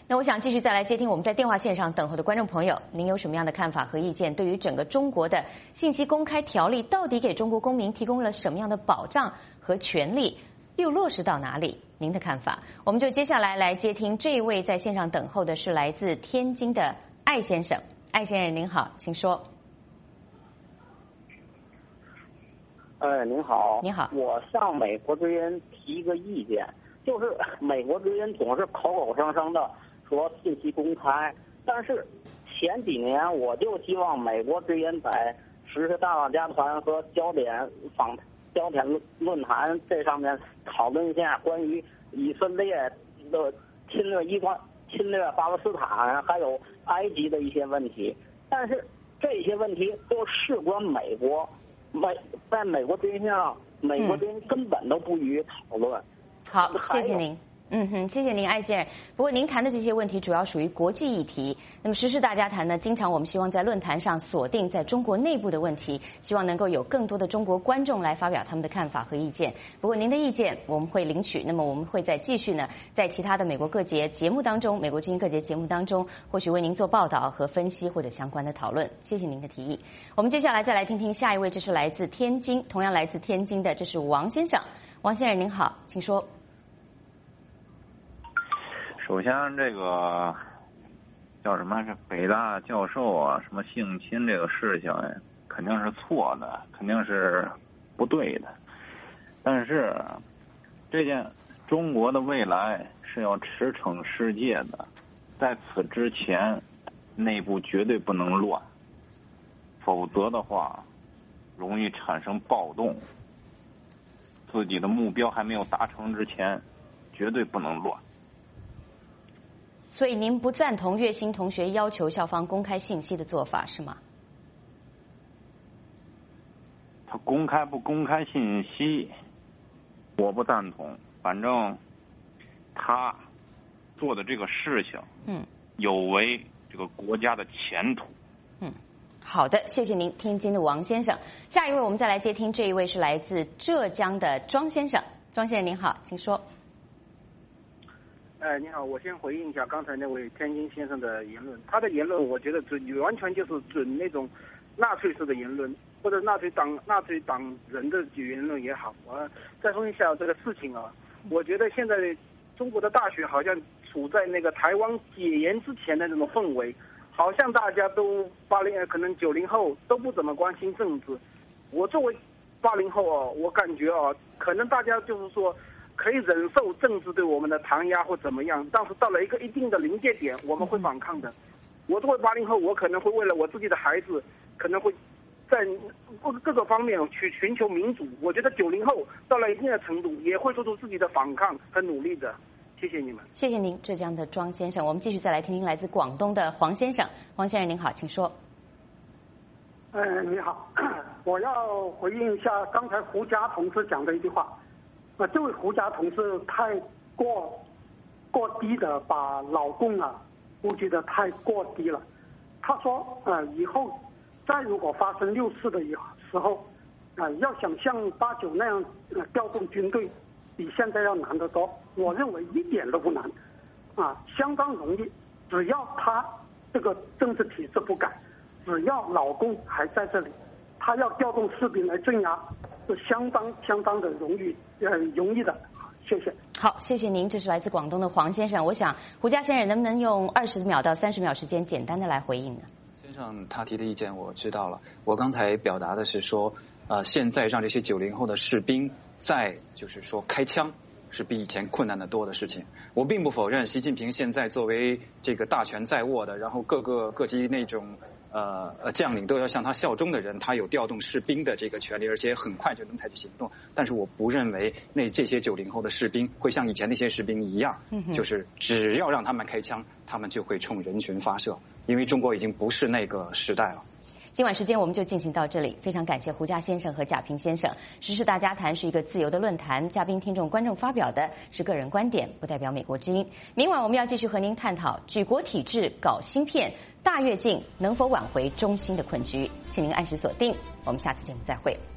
那我想继续再来接听我们在电话线上等候的观众朋友，您有什么样的看法和意见？对于整个中国的信息公开条例，到底给中国公民提供了什么样的保障和权利，又落实到哪里？您的看法？我们就接下来来接听这一位在线上等候的是来自天津的艾先生。艾先生您好，请说。 哎，您好， 你好， 我向美国之音提一个意见，就是美国之音总是口口声声的说信息公开，但是前几年我就希望美国之音在时事大话家团和焦点访焦点论坛这上面讨论一下关于以色列的侵略伊关、侵略巴勒斯坦还有埃及的一些问题，但是这些问题都事关美国。美在美国之音上，美国之音根本都不予讨论。 嗯、好，谢谢您。嗯哼，谢谢您，艾先生。不过您谈的这些问题主要属于国际议题，那么时事大家谈呢，经常我们希望在论坛上锁定在中国内部的问题，希望能够有更多的中国观众来发表他们的看法和意见。不过您的意见我们会领取，那么我们会再继续呢，在其他的美国各节节目当中，美国之音各节节目当中，或许为您做报道和分析或者相关的讨论。谢谢您的提议。我们接下来再来听听下一位，这是来自天津，同样来自天津的，这是王先生。王先生您好，请说。 首先，这个叫什么？这北大教授啊，什么性侵这个事情，肯定是错的，肯定是不对的。但是，这件中国的未来是要驰骋世界的，在此之前，内部绝对不能乱，否则的话，容易产生暴动。自己的目标还没有达成之前，绝对不能乱。 所以您不赞同岳鑫同学要求校方公开信息的做法是吗？ 他公开不公开信息，我不赞同。反正他做的这个事情， 嗯， 有违这个国家的前途。 嗯，好的，谢谢您，天津的王先生。下一位我们再来接听，这一位是来自浙江的庄先生。庄先生您好，请说。 哎，你好，我先回应一下刚才那位天津先生的言论。他的言论，我觉得准完全就是准那种纳粹式的言论，或者纳粹党纳粹党人的言论也好。我再说一下这个事情啊，我觉得现在中国的大学好像处在那个台湾解严之前的那种氛围，好像大家都八零可能九零后都不怎么关心政治。我作为八零后啊，我感觉啊，可能大家就是说。可以忍受政治对我们的弹压或怎么样，但是到了一个一定的临界点，我们会反抗的。我作为八零后，我可能会为了我自己的孩子，可能会在各各个方面去寻求民主。我觉得九零后到了一定的程度，也会做出自己的反抗和努力的。谢谢你们， 谢谢您，浙江的庄先生。我们继续再来听听来自广东的黄先生。黄先生您好，请说。 呃，你好，我要回应一下刚才胡佳同志讲的一句话。啊，这位胡佳同志太过过低的把老公啊估计的太过低了。他说，呃，以后再如果发生六四的时候，啊、呃，要想像八九那样、呃、调动军队，比现在要难得多。我认为一点都不难，啊，相当容易。只要他这个政治体制不改，只要老公还在这里，他要调动士兵来镇压，是相当相当的容易。呃，容易的，谢谢。 好，谢谢您。这是来自广东的黄先生。我想胡佳先生能不能用二十秒到三十秒时间，简单的来回应呢？ 先生他提的意见我知道了。我刚才表达的是说，呃，现在让这些九零后的士兵再就是说开枪，是比以前困难的多的事情。我并不否认习近平现在作为这个大权在握的，然后各个各级那种。呃呃，将领都要向他效忠的人，他有调动士兵的这个权利，而且很快就能采取行动。但是我不认为那这些九零后的士兵会像以前那些士兵一样，嗯、就是只要让他们开枪，他们就会冲人群发射，因为中国已经不是那个时代了。 今晚时间我们就进行到这里，非常感谢胡佳先生和贾平先生。时事大家谈是一个自由的论坛，嘉宾、听众、观众发表的是个人观点，不代表美国之音。明晚我们要继续和您探讨举国体制搞芯片，大跃进能否挽回中兴的困局？请您按时锁定，我们下次节目再会。